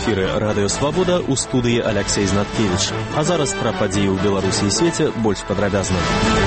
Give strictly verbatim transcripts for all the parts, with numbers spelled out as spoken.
эфіры Радыё Свабода, у студыі Аляксей Знаткевіч. А зараз пра падзеі ў Беларусі і свеце больш падрабязна.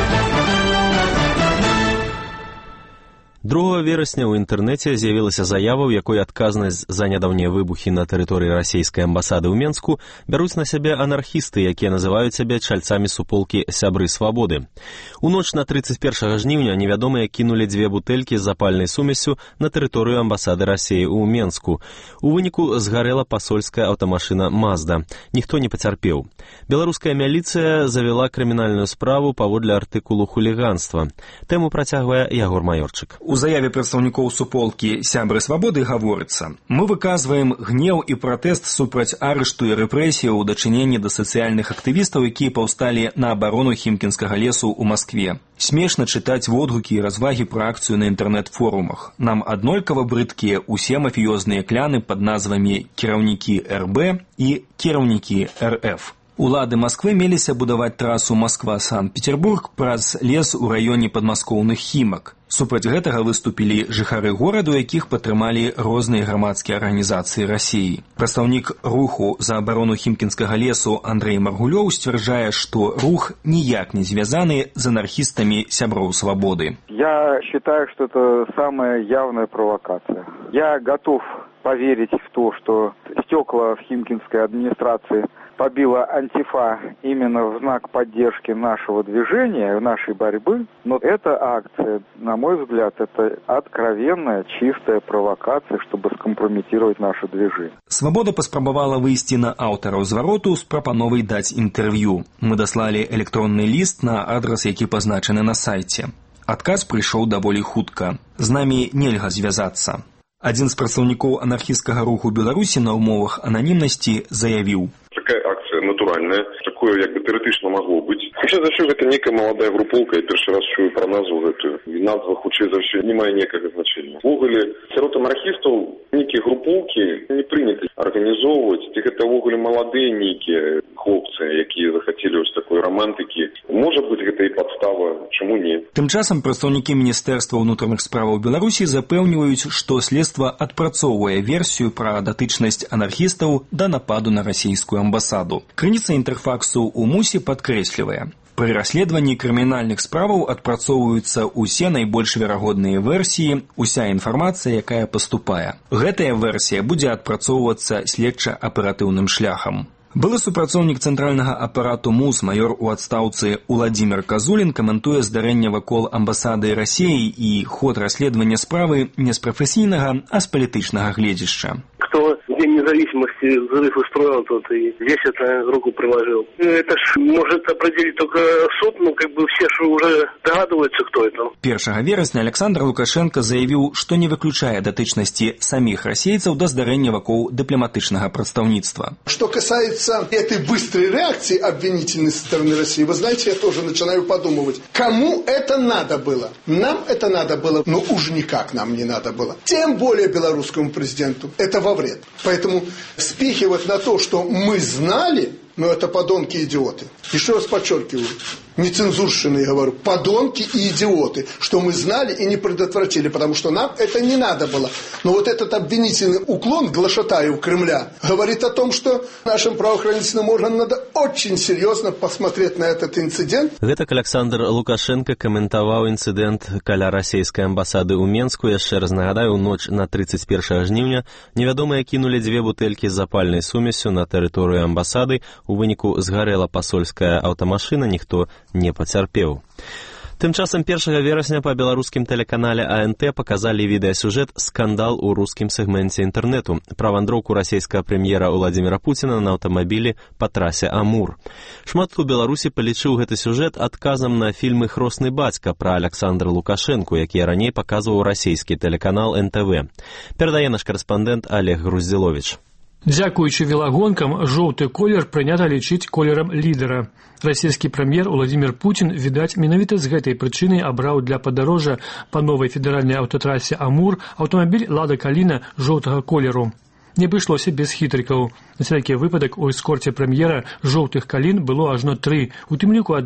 другога верасня ў інтэрнэце з'явілася заява, у якой адказнасць за нядаўнія выбухі на тэрыторыі расійскай амбасады ў Менску бяруць на сябе анархісты, якія называюць сябе чальцамі суполкі «Сябры свабоды». У ноч на трыццаць першага жніўня невядомыя кінулі дзве бутэлькі з запальнай сумессю на тэрыторыю амбасады Расіі ў Менску. У выніку згарэла пасольская аўтамашына «Мазда». Ніхто не пацярпеў. Беларуская міліцыя завяла крымінальную справу паводле артыкулу хуліганства. Тэму працягвае Ягор Маёрчык. У заяве прадстаўнікоў суполкі «Сябры свабоды» гаворыцца: «Мы выказваем гнеў і пратэст супраць арышту і рэпрэсіяў у дачыненні да сацыяльных актывістаў, якія паўсталі на абарону Хімкінскага лесу ў Маскве. Смешна чытаць водгукі і развагі пра акцыю на інтэрнэт-форумах. Нам аднолькава брыдкія ўсе мафіёзныя кляны пад назвамі «Кіраўнікі эр бэ» і «Кіраўнікі эр эф». Улады Масквы меліся будаваць трасу Масква-Санкт-Петербург праз лес у раёне падмаскоўных Хімак. Супраць гэтага выступілі жыхары гораду, якіх падтрымалі розныя грамадскія арганізацыі Расіі. Прадстаўнік руху за абарону Хімкінскага лесу Андрэй Маргулёў сцвярджае, што рух ніяк не звязаны з анархістамі «Сяброў свабоды». Я считаю, что это самая явная провокация. Я готов поверить в то, что стекла в Химкинской администрации побила антифа именно в знак поддержки нашего движения, нашей борьбы. Но эта акция, на мой взгляд, это откровенная, чистая провокация, чтобы скомпрометировать наше движение. Свобода паспрабавала выйсці на аўтараў звароту з прапановай даць інтэрв'ю. Мы даслалі электронны ліст на адрас, які пазначаны на сайце. Адказ прыйшоў даволі хутка. З намі нельга звязацца. Адзін з прадстаўнікоў анархісцкага руху Беларусі на ўмовах ананімнасці заявіў: такая акция натуральная, такое як бы тэарэтычна магло быць. Хутчэй за ўсё гэта некая маладая групоўка, я першы раз чую пра назву гэтую. І назва хутчэй за ўсё не мае ніякага значэння. Увогуле, сярод анархістаў нейкія групоўкі не прынята арганізоўваць, ці гэта ўвогуле маладыя нейкія хлопцы, якія захацелі вось такой романтыкі. Можа быць, гэта і падстава, чаму не. Тым часам прадстаўнікі Міністэрства ўнутраных справаў Беларусі запэўніваюць, што следства адпрацоўвае версію пра датычнасць анархістаў да нападу на расійскую амбасаду. Крыніца інтэрфаксу ў МУСе падкрэслівае: пры расследаванні крымінальных справаў адпрацоўваюцца ўсе найбольш верагодныя версіі, уся інфармацыя, якая паступае. Гэтая версія будзе адпрацоўвацца следча-аператыўным шляхам. Былы супрацоўнік цэнтральнага апарату МУС, маёр у адстаўцы Уладзімір Казулін каментуе здарэнне вакол амбасады Расіі і ход расследавання справы не з прафесійнага, а з палітычнага гледзяшча. Кто в День независимости взрыв устроил, тот и весь это руку приложил. Это ж может определить только суд, ну как бы все же уже догадываются, кто это. першага верасня Александр Лукашенко заявіў, што не выключае датычнасці самих расейцаў да здарэння вакол дыпламатычнага прадстаўніцтва. Что касается этой быстрой реакции обвинительной со стороны России, вы знаете, я тоже начинаю подумывать, кому это надо было? Нам это надо было, но уж никак нам не надо было. Тем более белорусскому президенту. Это во вред. Поэтому спихивать на то, что мы знали, ну это подонки и идиоты. Еще раз подчеркиваю, нецензурщины, я говорю, подонки и идиоты, что мы знали и не предотвратили, потому что нам это не надо было. Но вот этот обвинительный уклон глашатаев Кремля говорит о том, что нашим правоохранительным органам надо очень серьезно посмотреть на этот инцидент. Гэтак Александр Лукашенко каментаваў інцыдэнт каля расійскай амбасады ў Менску. Яшчэ раз нагадаю, у ноч на трыццаць першага жніўня невядомыя кінулі дзве бутэлькі з запальнай сумессю на тэрыторыю амбасады. У выніку згарэла пасольская аўтамашына, ніхто не пацярпеў. Тым часам першага верасня па беларускім тэлеканале А Н Т паказалі відэасюжэт «Скандал у рускім сегменце інтэрнэту» пра вандроўку расійскага прэм'ера Уладзіміра Пуціна на аўтамабілі па трасе Амур. Шмат хто ў Беларусі палічыў гэты сюжэт адказам на фільмы «Хросны бацька» пра Александра Лукашэнку, які раней паказваў расійскі тэлеканал Н Т В. Перадае наш карэспандэнт Олег Груздзіловіч. Дзякуючы велагонкам, жоўты колер прынята лічыць колерам лідара. Расійскі прэм'ер Уладзімір Пуцін, відаць, менавіта з гэтай прычыны абраў для падарожжа па новай федэральнай аўтатрасе Амур аўтамабіль «Лада Каліна» жоўтага колеру. Не абышлося без хітрыкаў. На всякі выпадак у эскорце прэм'ера жоўтых калін было ажно тры, у тым ліку адна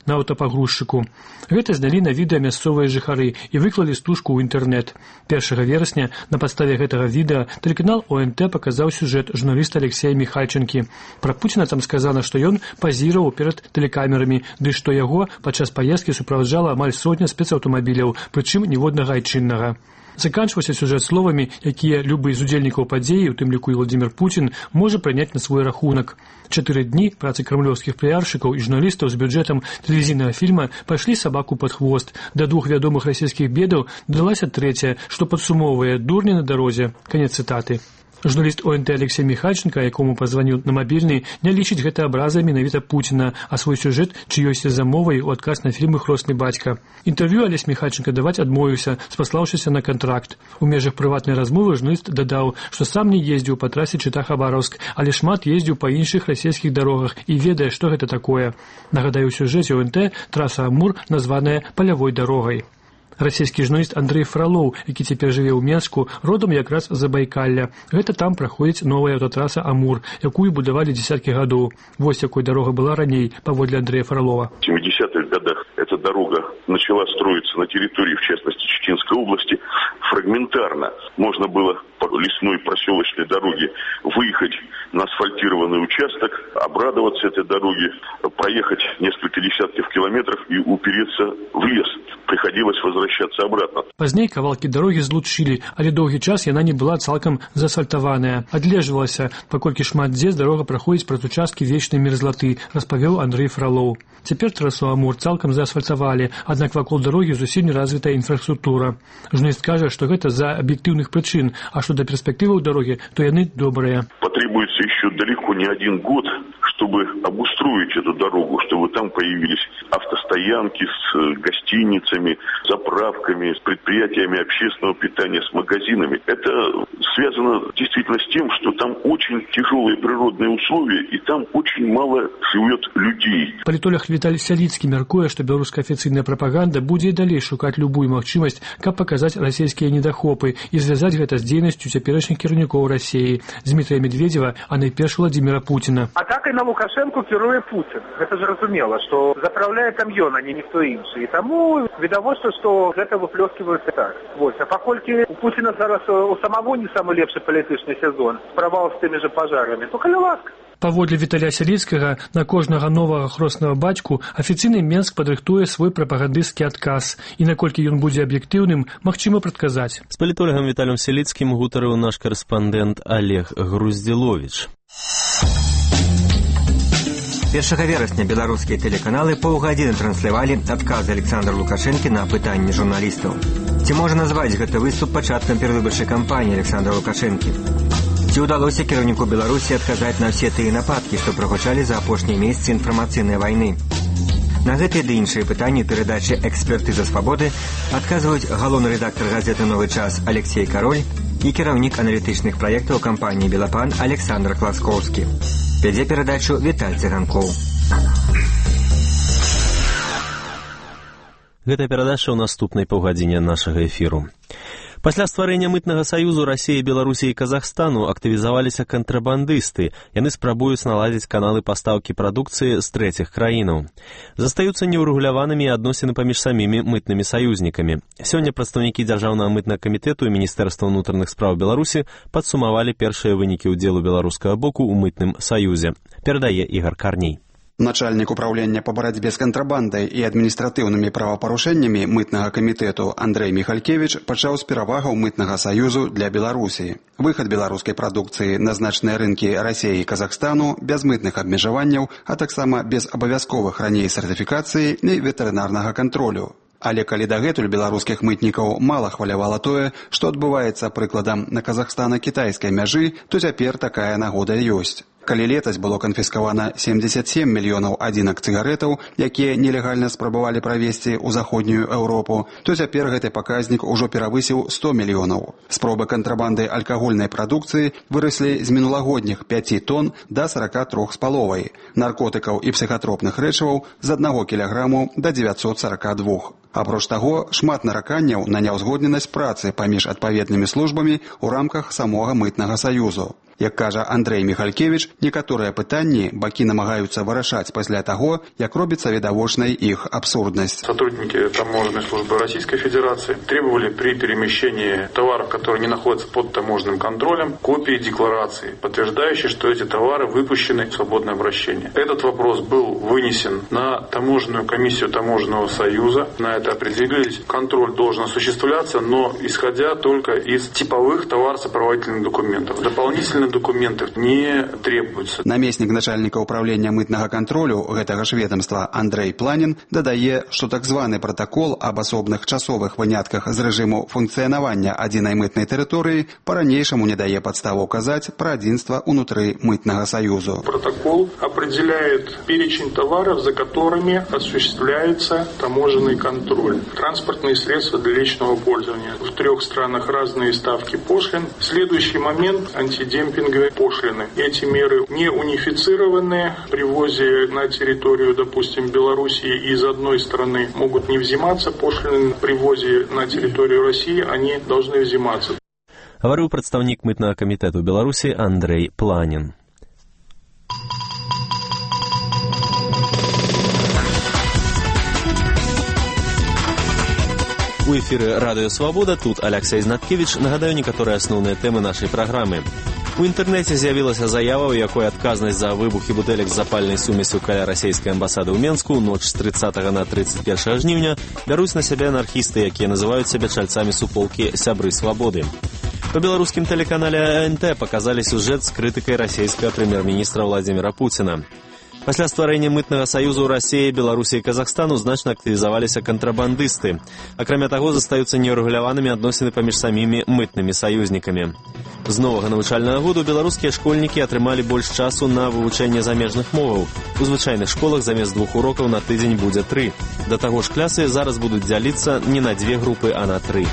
на аўтапагрузчыку. Гэта знялі на відэа мясцовыя жыхары і выклалі стужку ў інтэрнэт. першага верасня на падставе гэтага відэа тэлеканал О Н Т паказаў сюжэт журналіста Алексея Михальченкі. Пра Пуціна там сказана, што ён пазіраваў перад тэлекамерамі, ды што яго падчас паездкі суправаджала амаль сотня спецаўтамабіляў, прычым ніводнага айчыннага. Заканчваўся сюжэт словамі, якія любы з удзельнікаў падзеі, у тым ліку і Владзімір Пуцін, можа прыняць на свой рахунак. Чатыры дні працы крамлёўскіх піяршчыкаў і журналістаў з бюджэтам тэлевізійнага фільма пайшлі сабаку пад хвост. Да двух вядомых расійскіх бедаў дадалася трэцяя, што падсумоўвае «Дурні на дарозе». Канец цытаты. Журналіст О Н Т Алексей Михальченко, якому пазваніў на мабільны, не лічыць гэта абразай менавіта Пуціна, а свой сюжэт чыёйся замовай у адказ на фільмы «Хросны бацька». Інтэрв'ю Алесь Михальченко даваць адмовіўся, спаслаўшыся на кантракт. У межах прыватнай размовы журналіст дадаў, што сам не ездзіў па трасе Чыта-Хабаровск, але шмат ездзіў па іншых расійскіх дарогах і ведае, што гэта такое. Нагадаю, у сюжэце О Н Т траса Амур названая палявой дарогай. Расійскі журналіст Андрей Фролоў, які цяпер жыве ў Менску, родам якраз з Забайкалля. Гэта там праходзіць новая аўтатраса Амур, якую будавалі дзесяткі гадоў. Вось якой дарога была раней, паводле Андрея Фролова. В семидесятых годах эта дорога начала строиться на территории, в частности, Читинской области, фрагментарно. Можно было по лесной проселочной дороге выехать на асфальтированный участок, обрадоваться этой дороге, проехать несколько десятков километров и упереться в лес. Приходилось возвращаться обратно. Пазней кавалкі дарогі злучылі, але доўгі час яна не была цалкам заасфальтаваная. Адлежвалася, паколькі шмат дзе дарога праходзіць праз участкі вечнай мерзлаты, распавёў Андрей Фролоў. Цяпер трасу Амур цалкам заасфальтавалі, аднак вакол дарогі зусім не развітая інфраструктура. Журналіст кажа, што гэта з-за аб'ектыўных прычын, а што да перспектываў дарогі, то яны добрыя. Потребуется еще далеко не один год, чтобы обустроить эту дорогу, чтобы там появились автостоянки с гостиницами, заправками, с предприятиями общественного питания, с магазинами. Это связано действительно с тем, что там очень тяжелые природные условия, и там очень мало живет людей. Палітолог Віталій Сяліцкі мяркуе, што беларуская афіцыйная прапаганда будзе і далей шукаць любую магчымасць, каб паказаць расійскія недахопы і звязаць гэта з дзейнасцю цяперашніх кіраўнікоў Расіі, Дмітрия Медведева, а найперш Владзіміра Пуціна. Атакай на Лукашенко кіруе Путін. Гэта зразумела, што запраўляе там ён, а не ніхто іншы. І таму відавочна, што гэта выплёскиваецца так. Вось, а паколькі у Пуціна зараз у самого не самы лепшы палітычны сезон, правал з тымі же пажарамі, то калі ласка. Паводле Віталія Сяліцкага, на кожнага новага хроснага бацьку афіцыйны Менск падрыхтуе свой прапагандысцкі адказ. І наколькі ён будзе аб'ектыўным, магчыма прадказаць. З палітолагам Віталіем Сяліцкім гутарыў наш карэспандэнт Олег Груздзіловіч. першага верасня беларускія тэлеканалы паўгадзіны транслявалі адказы Александра Лукашэнкі на пытанні журналістаў. Ці можа назваць гэты выступ пачаткам перадвыбарчай кампаніі Александра Лукашэнкі? Ці ўдалося кіраўніку Беларусі адказаць на ўсе тыя нападкі, што прагучалі за апошнія месяцы інфармацыйнай вайны? На гэтыя ды іншыя пытанні перадачы «Экспертыза свабоды» адказваюць галоўны рэдактар газеты «Новы час» Алексей Кароль і кіраўнік аналітычных праектаў кампаніі «Белапан» Александр Класкоўскі. Вядзе перадачу Віталь Цыганкоў. Гэта перадача ў наступнай паўгадзіне нашага эфіру. Пасля стварэння мытнага саюзу Расіі, Беларусі і Казахстану актывізаваліся кантрабандысты. Яны спрабуюць наладзіць каналы пастаўкі прадукцыі з трэціх краінаў. Застаюцца неўрэгуляванымі адносіны паміж самімі мытнымі саюзнікамі. Сёння прадстаўнікі Дзяржаўнага мытнага камітэту і Міністэрства ўнутраных спраў Беларусі падсумавалі першыя вынікі ўдзелу беларускага боку ў мытным саюзе. Перадае Ігар Карней. Начальник управления по борьбе с контрабандой и административными правопорушениями мытного комитету Андрей Михалькевич пачаў з перавагаў мытнага саюзу для Беларусі. Выход беларускай прадукцыі на значныя рынкі Расіі і Казахстану без мытных абмежаванняў, а таксама без абавязковых раней сертыфікацыі і ветэрынарнага кантролю. Але калі дагэтуль беларускіх мытнікаў мала хвалявала тое, што адбываецца прыкладам на казахстана-кітайскай мяжы, то цяпер такая нагода ёсць. Калі летась было канфіскавана семьдесят семь мільёнаў адзінак цыгарэтаў, якія нелегальна спрабавалі правесці ў заходнюю Еўропу, то цяпер гэты паказнік ужо перавысіў сто мільёнаў. Спробы кантрабанды алкагольнай прадукцыі выраслі з мінулагодніх пяці тонн да сорока трох з паловай, наркотыкаў і псіхатропных рэчываў з аднаго кілаграму да дзевяцьсот сорока двух. Апроч таго, шмат нараканняў на няўзгодненасць працы паміж адпаведнымі службамі ў рамках самога мытнага саюзу. Як кажа Андрей Михалькевич, некаторыя пытанні бакі намагаюцца вырашаць пасля таго, як робіцца відавочнай іх абсурднасць. Сотрудники таможенной службы Российской Федерации требовали при перемещении товаров, которые не находятся под таможенным контролем, копии декларации, подтверждающие, что эти товары выпущены в свободное обращение. Этот вопрос был вынесен на таможенную комиссию Таможенного союза. На это определились. Контроль должен осуществляться, но исходя только из типовых товаросопроводительных документов. Дополнительных документов не требуется. Намеснік начальніка управлення мытнага кантролю гэтага ж ведомства Андрей Планин дадае, што так званы протакол об асобных часовых вынятках з рэжыму функцыянавання адзінай мытнай тэрыторыі па-ранейшаму не дае падставу казаць пра адзінства ўнутры мытнага саюзу. Протокол определяет перечень товаров, за которыми осуществляется таможенный контроль. Транспортные средства для личного пользования. В трех странах разные ставки пошлин. Следующий момент – антидемпинговые пошлины. Эти меры не унифицированные. При ввозе на территорию, допустим, Белоруссии из одной страны могут не взиматься пошлины. При ввозе на территорию России они должны взиматься. Говорил представник мытного комитета Беларуси Андрей Планин. У эфіры Радыё Свабода, тут Алексей Знаткевич. Нагадаю некаторыя асноўныя тэмы нашай праграмы. У інтэрнэце з'явілася заява, у якой адказнасць за выбухі бутэлек з запальнай сумесю каля расійскай амбасады ў Менску ноч з трыццатага на трыццаць першае жніўня бяруць на сябе анархісты, якія называюць сябе чальцамі суполкі «Сябры свабоды». Па беларускім тэлеканале А Н Т паказалі сюжэт з крытыкай расійскага прэм'ер-міністра Владзіміра Пуціна. Пасля стварэння мытнага саюзу Расіі, Беларусі і Казахстану значна актывізаваліся кантрабандысты. Акрамя таго, застаюцца неўрэгуляванымі адносіны паміж самімі мытнымі саюзнікамі. З новага навучальнага году беларускія школьнікі атрымалі больш часу на вывучэнне замежных моваў. У звычайных школах замест двух урокаў на тыдзень будзе тры. Да таго ж клясы зараз будуць дзяліцца не на дзве групы, а на тры.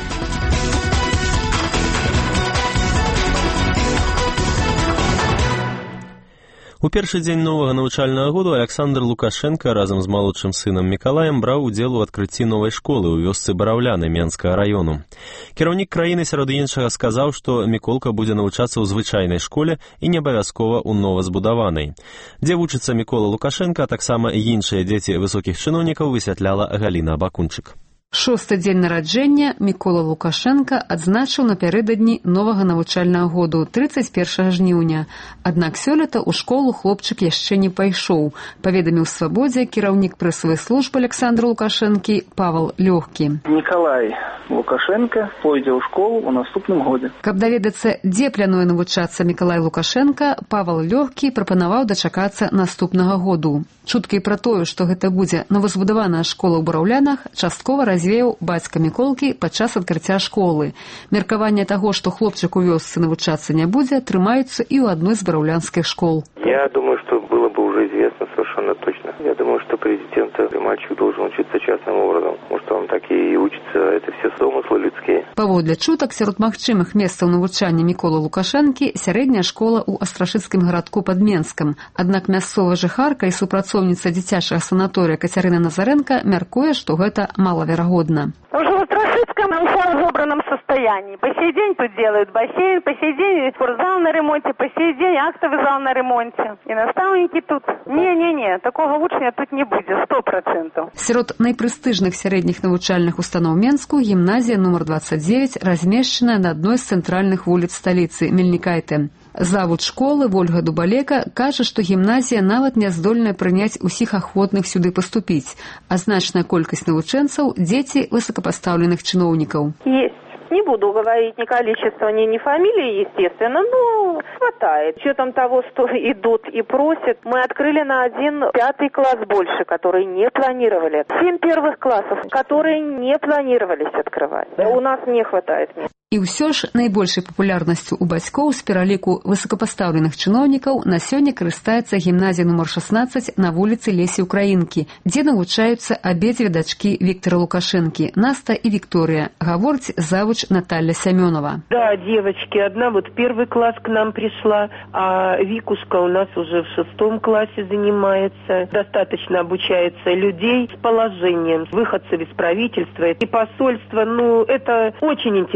У першы дзень новага навучальнага году Александр Лукашенко разам з малодшым сынам Мікалаем браў удзел у адкрыцці новай школы ў вёсцы Бараўляны Менскага раёну. Кіраўнік краіны сярод іншага сказаў, што Міколка будзе навучацца ў звычайнай школе і не абавязкова ў новазбудаванай. Дзе вучыцца Мікола Лукашенко, а таксама і іншыя дзеці высокіх чыноўнікаў, высвятляла Галіна Абакунчык. Шосты дзень нараджэння Мікола Лукашенка адзначыў напярэдадні новага навучальнага году трыццаць першага жніўня. Аднак сёлета ў школу хлопчык яшчэ не пайшоў, паведаміў Свабодзе кіраўнік прэсавай службы Александра Лукашэнкі Павел Лёгкі. Мікалай Лукашенко пойдзе ў школу ў наступным годзе. Каб даведацца, дзе плануе навучацца Мікалай Лукашенка, Павел Лёгкі прапанаваў дачакацца наступнага году. Чуткі пра тое, што гэта будзе новазбудаваная школа ў Бараўлянах, часткова развеяў бацька Міколкі падчас адкрыцця школы. Меркаванне таго, што хлопчык у вёсцы навучацца не будзе, трымаюцца і ў адной з бараўлянскіх школ. Я думаю, что было бы уже известно совершенно точно. Я думаю, что президент, мальчик должен учиться частным образом. Может, он так и учится. Это все домыслы людские. Паводле чутак, сярод магчымых месцаў навучання Міколы Лукашэнкі сярэдняя школа ў астрашыцкім гарадку пад Менскам. Аднак мясцовая жыхарка і супрацоўніца дзіцячага санаторыя Кацярына Назаренко мяркуе, што гэта малаверагодна. Уже в Астрашыцком все в разобранном состоянии. По сей день тут делают бассейн, по сей день спортзал на ремонте, по сей день актовый зал на ремонте. И наставники тут. Не-не-не, такого вучня тут не будет, сто процентов. Сярод найпрэстыжных сярэдніх навучальных устаноў Менску гімназія нумар двадцать девять размешчаная на адной з цэнтральных вуліц сталіцы Мельнікайте. Завуч школы Вольга Дубалека кажа, што гімназія нават не здольная прыняць усіх ахвотных сюды паступіць, а значная колькасць навучэнцаў – дзеці высокопоставленных чыноўнікаў. Есть. Не буду говорить ни количество, ни, ни фамилии, естественно, но хватает. С учетом того, что идут и просят, мы открыли на один пятый класс больше, которые не планировали. Семь первых классов, которые не планировались открывать. У нас не хватает мест. І ўсё ж найбольшай папулярнасцю ў бацькоў з пераліку высокапастаўленых чыноўнікаў на сёння карыстаецца гімназія нумар шестнадцать на вуліцы Лесі Украінкі, дзе навучаюцца абедзве дачкі Віктора Лукашэнкі, Наста и Виктория, гаворыць завуч Наталья Семенова. Да, девочки, одна вот первый класс к нам пришла, а Викушка у нас уже в шестом классе занимается. Достаточно обучается людей с положением, выходцев из правительства и посольства. Ну, это очень интересный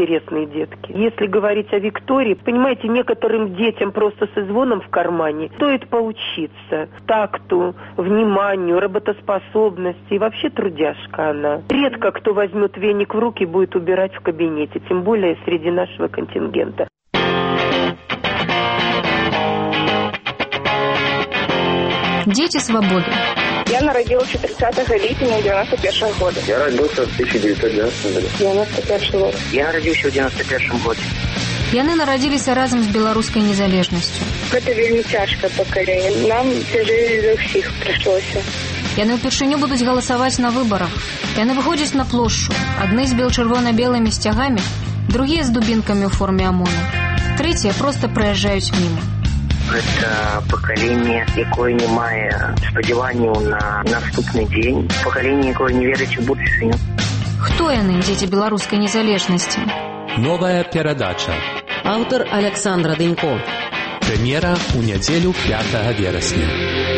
мои детки. Если говорить о Виктории, понимаете, некоторым детям просто со звоном в кармане стоит поучиться такту, вниманию, работоспособности. И вообще трудяшка она. Редко кто возьмет веник в руки и будет убирать в кабинете, тем более среди нашего контингента. Дети свободы. Я народилась тридцатого липня девяносто первого года. Я родился в тысяча девятьсот девяностом году. девяносто первый год. Я родился в девяносто первом году. Яны нарадзіліся разам з беларускай незалежнасцю. Гэта вельмі цяжкае пакаленне. Нам цяжэй за ўсіх прыйшлося. Яны ўпершыню будуць галасаваць на выбарах. Яны выходзяць на плошчу. Адны з бел-чырвона-белымі сцягамі, другія з дубінкамі ў форме ОМОНа. Трэція проста праязджаюць міма. Гэта пакаленне, якое не мае спадзяванняў на наступны дзень. Пакаленне, якое не верыць у будучыню. Хто яны, дзеці беларускай незалежнасці? Новая перадача. Аўтар Александра Дынько. Прэм'ера ў нядзелю пятага верасня.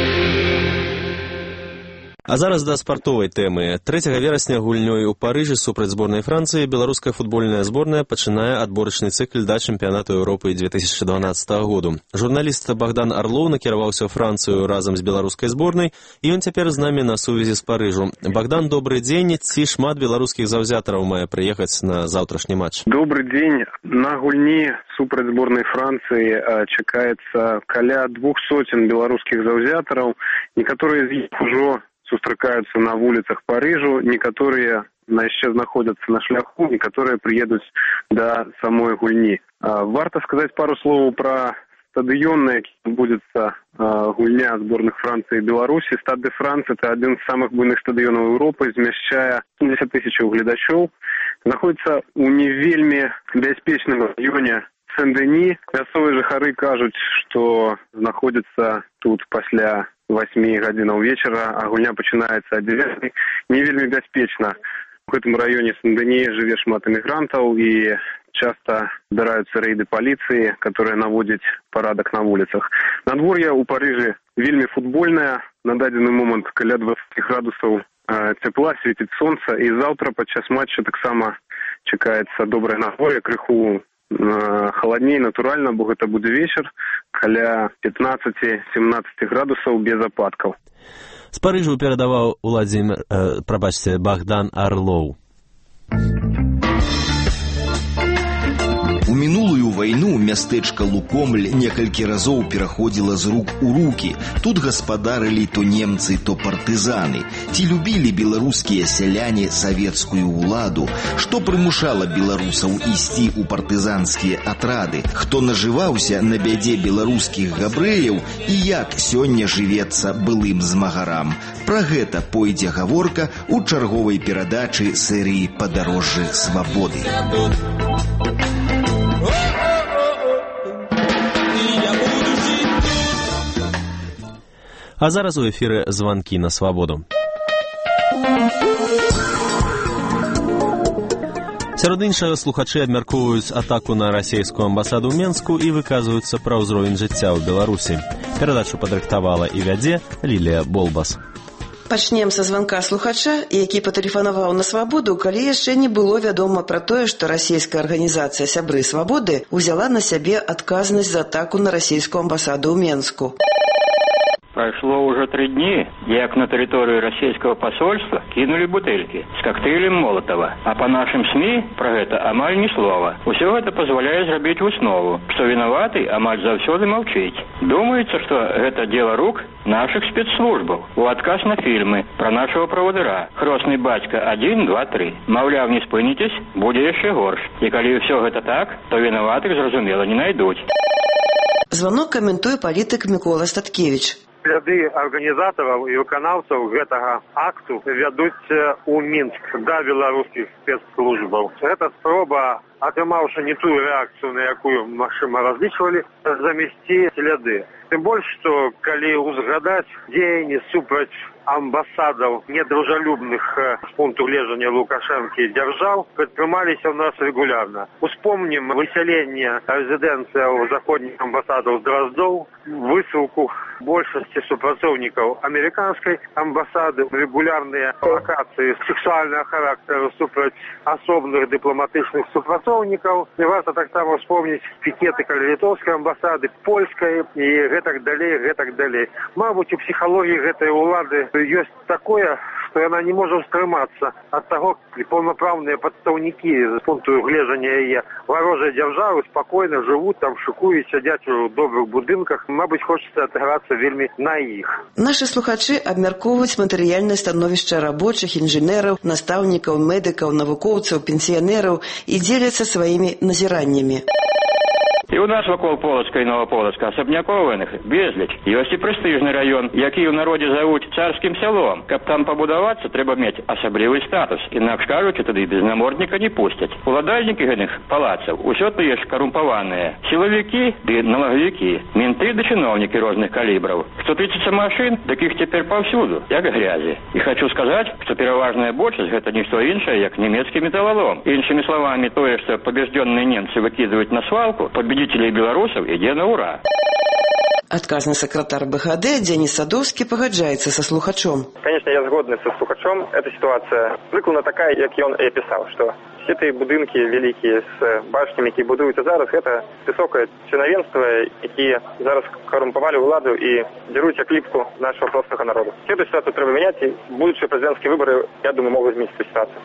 А зараз да спартовай тэмы. трэцяга верасня гульнёй у Парыжы супраць зборнай Францыі беларуская футбольная зборная пачынае адборачны цыкл да чэмпіянату Еўропы две тысячи дванаццатага году. Журналіст Богдан Орлоў накіраваўся ў Францыю разам з беларускай зборнай, і ён цяпер з намі на сувязі з Парыжу. Богдан, добрый дзень. Ці шмат беларускіх заўзятараў мае прыехаць на заўтрашні матч? Добрый дзень. На гульні супраць зборнай Францыі чакаецца каля двух сотен беларускіх заўзятараў. Некаторыя з іх ужо сустракаюцца на вуліцах Парыжу, некаторыя яшчэ знаходзяцца на шляху, некаторыя прыедуць да самой гульні. Варта сказаць пару словаў пра стадыён, на якім адбудзецца гульня зборных Францыі і Беларусі. Стад де Франс – это адзін з самых буйных стадыёнаў Еўропы, змяшчае сямдзесят тысячаў гледачоў. Знаходзіцца ў не вельмі бяспечным раёне Сен-Дені. Мясцовыя жыхары кажуць, што знаходзіцца тут пасля восьмі гадзінаў вечара, а гульня пачынаецца ад дзевятай. Не вельмі бяспечна. У гэтым раёне Сен-Дені жыве шмат эмігрантаў і часта здараюцца рэйды паліцыі, которые наводзяць парадак на вуліцах. Надвор'е ў Парыжы вельмі футбольнае. На дадзены момант каля дваццаць градусаў цепла, свеціць сонца, і заўтра падчас матча таксама чакаецца добрае надвор'е, крыху халадней, натуральна, бо гэта будзе вечар, каля пятнаццаць-семнаццаць градусаў без ападкаў. З Парыжу перадаваў Уладзімир, э, прабачце, Богдан Орлоў. У мінулую вайну мястэчка Лукомль некалькі разоў пераходзіла з рук у рукі. Тут гаспадарылі то немцы, то партызаны. Ці любілі беларускія сяляне савецкую ўладу? Што прымушала беларусаў ісці ў партызанскія атрады? Хто нажываўся на бядзе беларускіх габрэяў і як сёння жывецца былым змагарам? Пра гэта пойдзе гаворка ў чарговай перадачы серыі «Падарожжы свабоды». А зараз у эфіры званкі на свабоду. Сярод іншага, слухачы абмяркоўваюць атаку на расійскую амбасаду ў Менску і выказваюцца пра ўзровень жыцця ў Беларусі. Перадачу падрыхтавала і вядзе Лілія Болбас. Пачнем са званка слухача, які патэлефанаваў на свабоду, калі яшчэ не было вядома пра тое, што расійская арганізацыя «Сябры свабоды» узяла на сябе адказнасць за атаку на расійскую амбасаду ў Менску. Прошло уже три дни, як на территорию российского посольства кинули бутыльки с коктейлем Молотова. А по нашим СМИ про это амаль ни слова. Все это позволяет зрабіць выснову, что виноватый амаль заўсёды молчить. Думается, что это дело рук наших спецслужбов. У отказ на фильмы про нашего проводыра. Хросный батька один, два, три. Маўляв, не спынитесь, будет еще горш. И коли все это так, то виноватых, зразумела, не найдуть. Звонок каментуе палітык Мікола Статкевич. Сляды арганізатараў і выканаўцаў гэтага акту вядуць у Мінск да беларускіх спецслужбаў. Гэта спроба, атрымаўшы не тую рэакцыю, на якую, магчыма, разлічвалі, замесці сляды. Тым больш, што калі узгадаць дзеянні супраць амбасадаў недружалюбных з пункту гледжання Лукашэнкі дзяржаў прадпрымаліся ў нас рэгулярна. Успомнім высяленне рэзідэнцыяў заходніх амбасадаў з Дроздоў, высылку большасці супрацоўнікаў амерыканскай амбасады, рэгулярныя лакацыі сексуальнага характару супраць асобных дыпламатычных супрацоўнікаў супрацоўнікаў. Варта таксама вспомніць пікеты каля літоўскай амбасады, польскай і гэтак далей, гэтак далей. Мабыць, у псіхалогіі гэтай улады ёсць такое, што яна не можа ўстрымацца ад таго, паўнапраўныя прадстаўнікі з пункту гледжання яе варожай дзяржавы спакойна жывуць там, шыкуюць, сядзяць у добрых будынках. Мабыць, хочацца адыграцца вельмі на іх. Нашы слухачы абмяркоўваюць матэрыяльнае становішча рабочых, інжынераў, настаўнікаў, медыкаў, навукоўцаў, пенсіянераў і дзеляцца сваімі назіраннямі. І у нас вакол Полацка і Новополацка асабнякованых безліч. Ёсць і прэстыжны раён, які ў народзе завуць царскім сялом. Каб там пабудавацца, трэба мець асаблівы статус. Інакш кажучы, тады без намордніка не пусцяць. Уладальнікі гэтых палацаў усё тыя ж карумпаваныя. Сілавікі ды налагавікі, менты ды чыноўнікі розных калібраў. Што тычыцца машын, дык іх цяпер паўсюду, як грязі. І хачу сказаць, што пераважная большасць гэта не што іншае, як нямецкі металалом. Іншымі словамі, тое, што пабеждённыя немцы выкідваюць на свалку, победителей белорусов иде на ура. Адказны сакратар БХД Дзеніс Садоўскі пагаджаецца са слухачом. Конечно, я згодны са слухачом. Эта ситуация прыкладна такая, як ён і описал, что все эти будынки великие с башнями, які будуюцца зараз, это высокое чынавенство, якія зараз коррумпавалі ўладу і дзяруць акліпку нашего простого народа. Эту ситуацию трэба менять, и будущие президентские выборы, я думаю, могут изменить эту ситуацию.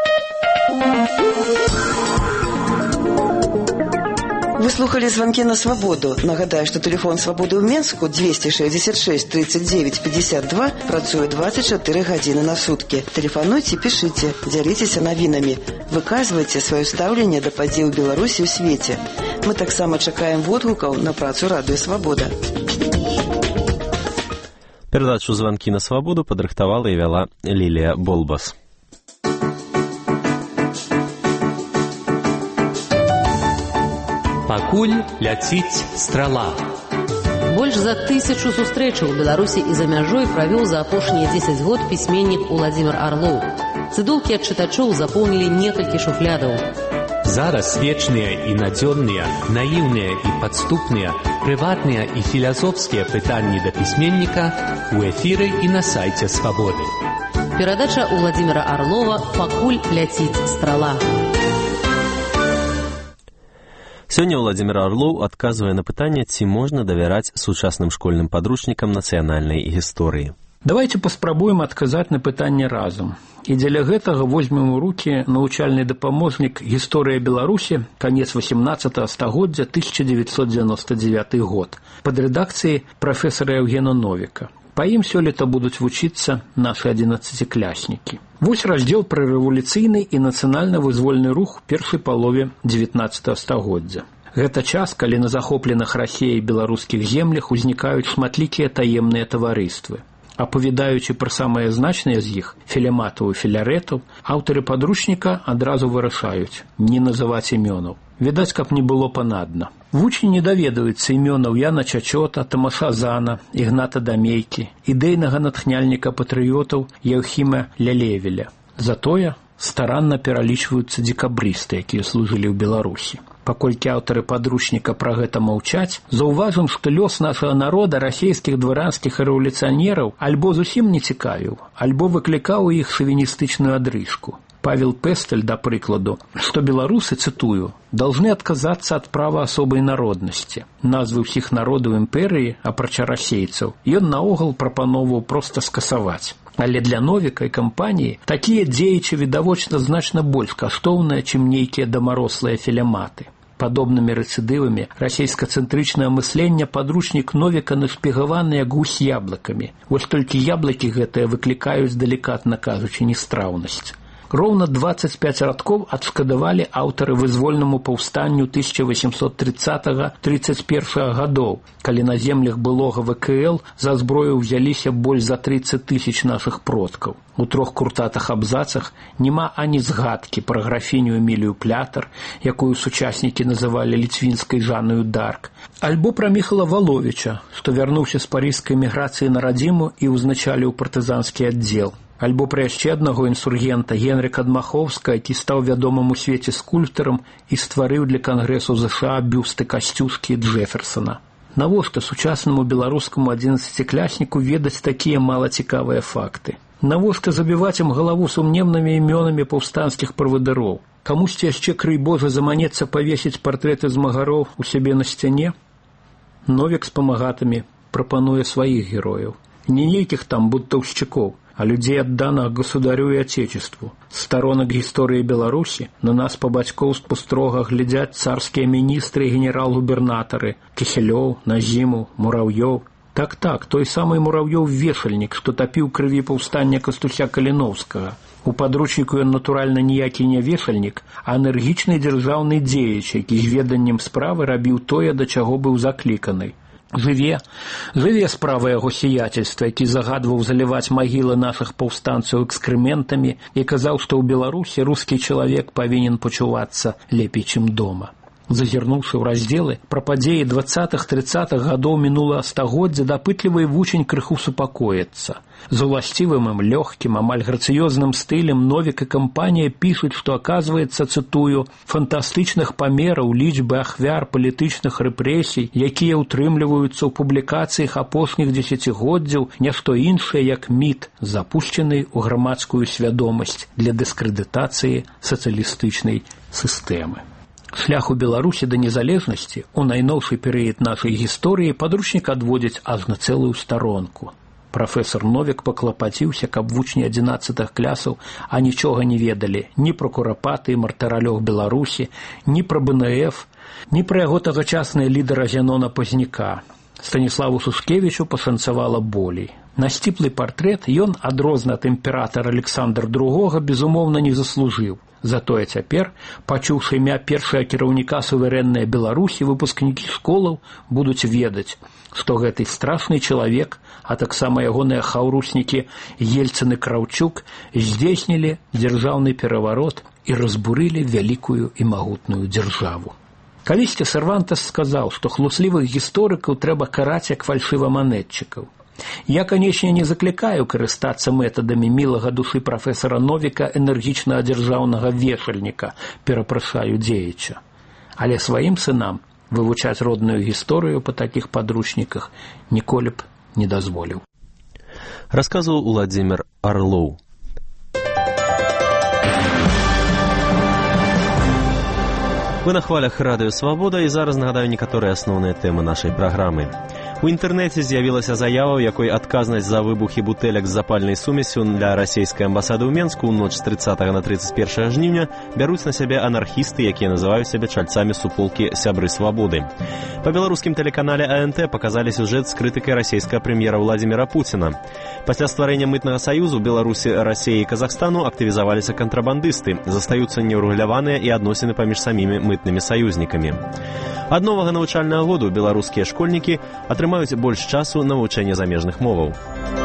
Вы слухали звонки на свабоду. Нагадаю, што тэлефон свабоды ў Менску двести шестьдесят шесть тридцать девять пятьдесят два працуе двадцать четыре гадзіны на суткі. Тэлефануйце, пішыце, дзяліцеся навінамі, выказвайце сваё стаўленне да падзей у Беларусі ў свеце. Мы таксама чакаем водгукаў на працу радыё Свабода. Перадачу «Звонки на свабоду» падрыхтавала і вяла Лілія Болбас. Пакуль ляціць страла. Больш за тысячу сустрэчаў у Беларусі і за мяжой правёў за апошнія дзесяць год пісьменнік Уладзімір Арлоў. Цыдулкі ад чытачоў запоўнілі некалькі шуфлядаў. Зараз вечныя і надзённыя, наіўныя і падступныя, прыватныя і філасофскія пытанні да пісьменніка ў эфіры і на сайце Свабоды. Перадача Уладзіміра Арлова «Пакуль ляціць страла». Сёння Уладзімір Арлоў адказвае на пытанне, ці можна давяраць сучасным школьным падручнікам нацыянальнай гісторыі. Давайте паспрабуем адказаць на пытанне разам. І дзеля гэтага возьмем у рукі навучальны дапаможнік «Гісторыя Беларусі», канец восемнадцатага стагоддзя, тысяча девятьсот девяносто девятый год, пад рэдакцыяй прафесара Еўгена Новіка. Па ім сёлета будуць вучыцца нашы адзінаццацікляснікі. Вось раздзел пра рэвалюцыйны і нацыянальна-вызвольны рух першай палове дзевятнаццатага стагоддзя. Гэта час, калі на захопленых Расіяй беларускіх землях узнікаюць шматлікія таемныя таварыствы. Апавядаючы пра самыя значныя з іх, філематаў і філярэтаў, аўтары падручніка адразу вырашаюць не называць імёнаў. Відаць, каб не было панадна. Вучні не даведаюцца імёнаў Яна Чачота, Тамаша Зана, Ігната Дамейкі, ідэйнага натхняльніка патрыётаў Яўхіма Лялевеля. Затое старанна пералічваюцца дзекабрысты, якія служылі ў Беларусі. Паколькі аўтары падручніка пра гэта маўчаць, заўважым, што лёс нашага народа расійскіх дваранскіх рэвалюцыянераў альбо зусім не цікавіў, альбо выклікаў у іх шавіністычную адрыжку. Павел Пестель, да прыкладу, што беларусы, цытую, должны отказаться от права особой народности. Назвы ўсіх народаў імперыі, апрача расейцаў, ён наогул прапановаў проста скасаваць. Але для Новіка і кампаніі такія дзеячы відавочна значна больш каштоўныя, чым нейкія дамарослыя філематы. Падобнымі рэцыдывамі расійска-цэнтрычнае мысленне падручнік Новіка нашпігаваны як гусь яблыкамі. Вось толькі яблыкі гэтыя выклікаюць, далікатна кажучы, нестраўнасць. Роўна двадцать пять радков адшкадавалі аўтары вызвольнаму паўстанню тысяча восемьсот тридцатого — тридцать первого гадоў, калі на землях былога ВКЛ за зброю ўзяліся больш за тридцать тысяч нашых продкаў. У трох куртатых абзацах няма ані згадкі пра графіню Эмілію Плятар, якую сучаснікі называлі ліцвінскай Жаннаю Дарк, альбо пра Міхала Валовіча, што вярнуўся з парыжскай эміграцыі на радзіму і ўзначаліў партызанскі аддзел. Альбо пра яшчэ аднаго інсургента Генрыка Дмаховска, які стаў вядомым у свеце скульптарам і стварыў для Кангрэсу ЗША бюсты Касцюшкі і Джэферсона. Навошта сучаснаму беларускаму адзінаццаціклясніку ведаць такія малацікавыя факты? Навошта забіваць ім галаву сумневнымі імёнамі паўстанцкіх правадыроў? Камусьці яшчэ, крый Божа, заманецца павесіць партрэты змагароў у сябе на сцяне? Новік з памагатамі прапануе сваіх герояў. Не нейкіх там бунтаўшчыкоў, а людзей, адданых государю і отечеству. З старонак гісторыі Беларусі на нас па-бацькоўству строга глядзяць царскія міністры і генерал-губернатары Кісялёў, Назіму, Мураўёў. Так-так, той самы Мураўёў-вешальнік, што тапіў крыві паўстання Кастуся Каліноўскага. У падручніку ён, натуральна, ніякі не вешальнік, а энергічны дзяржаўны дзеяч, які з веданнем справы рабіў тое, да чаго быў закліканы. Жыве, жыве справа яго сіяцельства, які загадваў заліваць магілы нашых паўстанцаў экскрэментамі і казаў, што ў Беларусі рускі чалавек павінен пачувацца лепей, чым дома. Зазірнуўшы ў раздзелы пра падзеі дваццатых-трыццатых гадоў мінулага стагоддзя, дапытлівы вучань крыху супакоіцца. З уласцівым ім лёгкім, амаль грацыёзным стылем Новік і кампанія пішуць, што, аказваецца, цытую, фантастычных памераў лічбы ахвяр палітычных рэпрэсій, якія ўтрымліваюцца ў публікацыях апошніх дзесяцігоддзяў, не што іншае, як міт, запушчаны ў грамадскую свядомасць для дыскрэдытацыі сацыялістычнай сістэмы. Шлях у Беларусі да незалежнасці у найноўшы перыяд нашай гісторыі падручнік адводзіць аж на цэлую старонку. Прафесор Новік паклапаціўся, каб вучні адзінаццатых клясаў а нічога не ведалі ні пра Курапаты і мартыралёг Беларусі, ні пра бэ эн эф, ні пра яго тагачасныя лідара Зянона Пазняка. Станіславу Сушкевічу пашанцавала болей. На сціплы партрэт ён, адрозна ад імператара Александра другога, безумоўна, не заслужыў. Затое цяпер, пачуўшы імя першага кіраўніка суверэннай Беларусі, выпускнікі школаў будуць ведаць, што гэты страшны чалавек, а таксама ягоныя хаўруснікі Ельцын і Краўчук здзейснілі дзяржаўны пераварот і разбурылі вялікую і магутную дзяржаву. Калісьці Сервантес сказаў, што хлуслівых гісторыкаў трэба караць як фальшываманетчыкаў. Я, канечне, не заклікаю карыстацца метадамі мілага душы прафесара Новіка, энергічнага дзяржаўнага вешальніка, перапрашаю дзеяча. Але сваім сынам вывучаць родную гісторыю па такіх падручніках ніколі б не дазволіў. Расказваў Уладзімір Арлоў. Вы на хвалях Радыё Свабода, і зараз нагадаю некаторыя асноўныя тэмы нашай праграмы. У інтэрнэце з'явілася заява, у якой адказнасць за выбухі бутэлек з запальнай сумесю для расійскай амбасады ў Менску ў ноч з трыццатага на трыццаць першае жніўня бяруць на сябе анархісты, якія называюць сябе чальцамі суполкі «Сябры свабоды». Па беларускім тэлеканале а эн тэ паказалі сюжэт з крытыкай расійскага прэм'ера Владзіміра Пуціна. Пасля стварэння мытнага саюзу Беларусі, Расіі і Казахстану актывізаваліся кантрабандысты, застаюцца неўрэгуляваныя і адносіны паміж самімі мытнымі саюзнікамі. Ад новага навучальнага году беларускія школьнікі атрымаюць больш часу на вывучэнне замежных моваў.